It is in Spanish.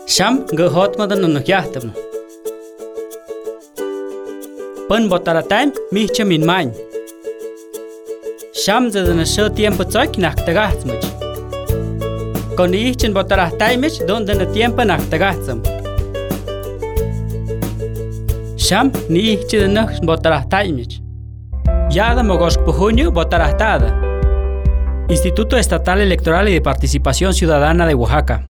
Sham gehotmadan no yahtam. Pan botaratain micha min main. Sham zadan sho tiempo tsoik nak tagatsmach. Con ichin botarataimich donde na tiempo nak tagatsam. Sham ni ichin nak botarataimich. Yada mogosh pujuño botaratada. Instituto Estatal Electoral y de Participación Ciudadana de Oaxaca.